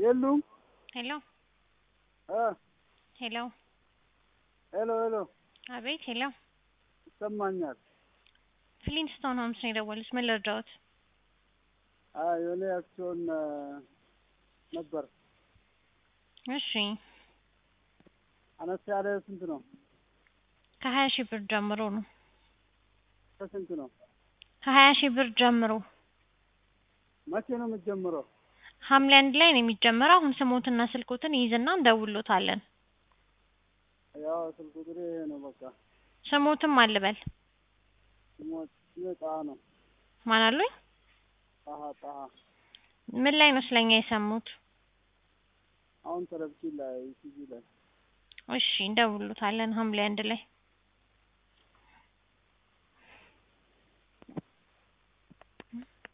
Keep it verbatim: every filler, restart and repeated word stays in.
የሉም ሄሎ እ ሄሎ ሄሎ ሄሎ አቤት ሄሎ ይሰማኛል። ፍሊንስቶን ሆምስ ነው የደወሉት። ምን ልርዳዎት? አይ የኔ አክሲዮን ነበር። እሺ አነስ ያለ ስንት ነው? ከሀያ ሺህ ብር ጀምሮ ነው። ከስንት ነው? ከሀያ ሺህ ብር ጀምሮ። መቼ ነው የሚጀምረው? ሐምሌ አንድ ላይ ነው የሚጀምረው። አሁን ስሞትና ስልኮትን ይይዝና እንደውሎታለን። ያው ስልክ ቁጥሬ ይሄ ነው በቃ። ስሞትም አልበል ስሞት ይጣ ነው። ማን አሉኝ? ጣሃ ጣሃ ምን ላይ ነው ስለኛ የሰሙት? አሁን ቴሌቪዥን ላይ ቲቪ ላይ። እሺ እንደውሎታለን ሐምሌ አንድ ላይ